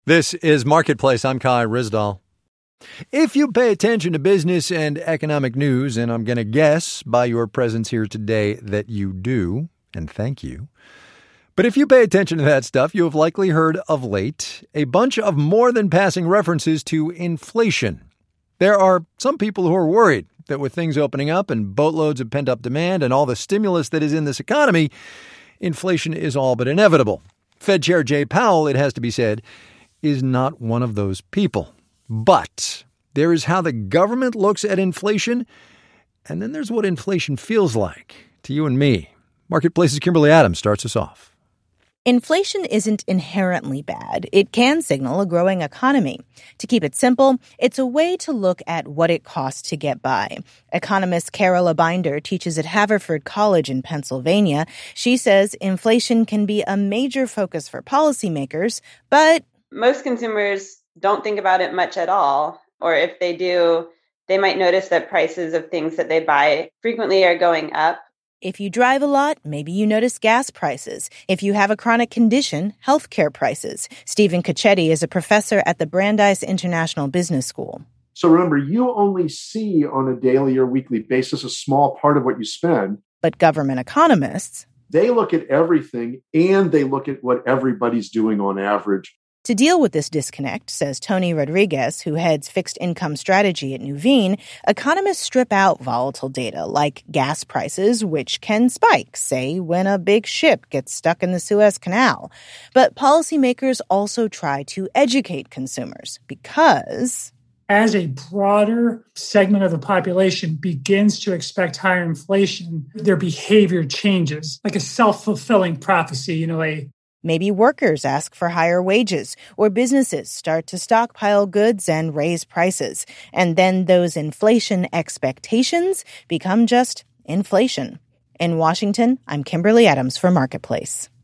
This is Marketplace. I'm Kai Ryssdal. If you pay attention to business and economic news, and I'm going to guess by your presence here today that you do, and thank you. But if you pay attention to that stuff, you have likely heard of late a bunch of more than passing references to inflation. There are some people who are worried that with things opening up and boatloads of pent-up demand and all the stimulus that is in this economy, inflation is all but inevitable. Fed Chair Jay Powell, it has to be said, is not one of those people. But there is how the government looks at inflation, and then there's what inflation feels like to you and me. Marketplace's Kimberly Adams starts us off. Inflation isn't inherently bad. It can signal a growing economy. To keep it simple, it's a way to look at what it costs to get by. Economist Carola Binder teaches at Haverford College in Pennsylvania. She says inflation can be a major focus for policymakers, but most consumers don't think about it much at all. Or if they do, they might notice that prices of things that they buy frequently are going up. If you drive a lot, maybe you notice gas prices. If you have a chronic condition, healthcare prices. Stephen Cacchetti is a professor at the Brandeis International Business School. So remember, you only see on a daily or weekly basis a small part of what you spend. But government economists, they look at everything and they look at what everybody's doing on average. To deal with this disconnect, says Tony Rodriguez, who heads fixed income strategy at Nuveen, economists strip out volatile data like gas prices, which can spike, say, when a big ship gets stuck in the Suez Canal. But policymakers also try to educate consumers because as a broader segment of the population begins to expect higher inflation, their behavior changes, like a self-fulfilling prophecy, maybe workers ask for higher wages, or businesses start to stockpile goods and raise prices. And then those inflation expectations become just inflation. In Washington, I'm Kimberly Adams for Marketplace.